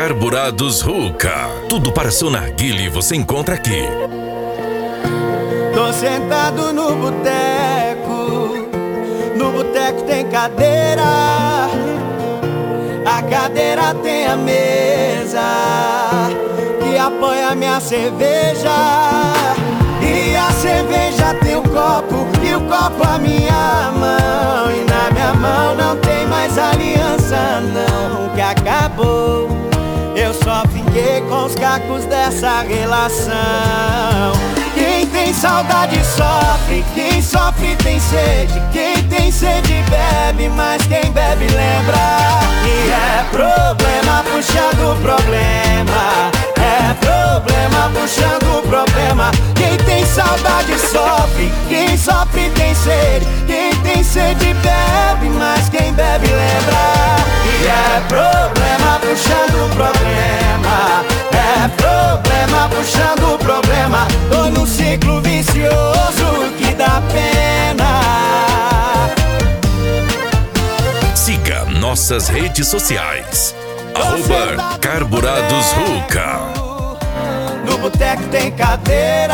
Carborados Ruka. Tudo para seu narguile você encontra aqui. Tô sentado no boteco. No boteco tem cadeira. A cadeira tem a mesa que apoia minha cerveja. E a cerveja tem o copo, e o copo a minha mão. E na minha mão não tem mais aliança não, que acabou. Eu só fiquei com os cacos dessa relação. Quem tem saudade sofre, quem sofre tem sede. Quem tem sede bebe, mas quem bebe lembra. E é problema puxando problema, é problema puxando problema. Quem tem saudade sofre, quem sofre tem sede. Quem tem sede bebe, mas quem bebe lembra. E é problema puxando problema, é problema puxando problema. Tô num ciclo vicioso que dá pena. Siga nossas redes sociais. @Carborados Ruka. No boteco tem cadeira,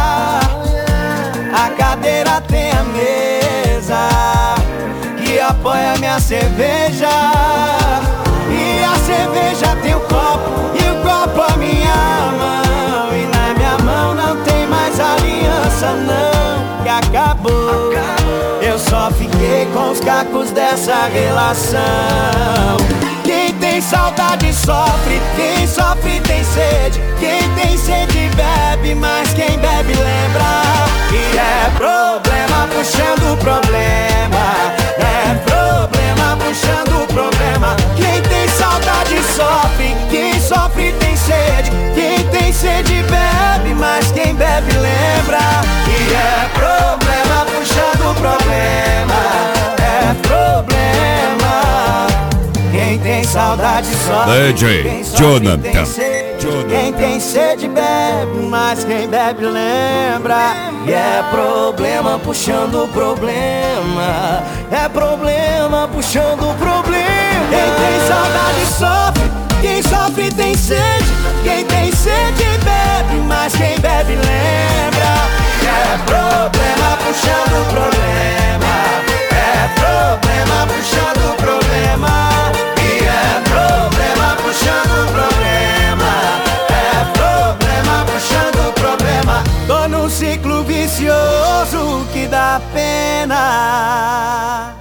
a cadeira tem a mesa que apoia minha cerveja. E a cerveja tem o copo, e o copo a minha mão. E na minha mão não tem mais aliança não, que acabou. Eu só fiquei com os cacos dessa relação. Quem tem saudade sofre, quem sofre tem sede. Quem tem sede bebe, mas quem bebe lembra. E é problema puxando problema, é problema puxando problema. Quem tem saudade sofre, quem sofre tem sede. Quem tem sede bebe, mas quem bebe lembra. E é problema puxando problema, é problema. Quem tem saudade sofre, DJ quem sofre Jonathan. tem sede. Quem tem sede bebe, mas quem bebe lembra. E é problema puxando problema, é problema puxando problema. Quem tem saudade sofre, quem sofre tem sede. Quem tem sede bebe, mas quem bebe lembra. E é problema puxando problema, é problema puxando problema. E é problema puxando problema, é problema puxando problema. Tô num ciclo vicioso que dá pena.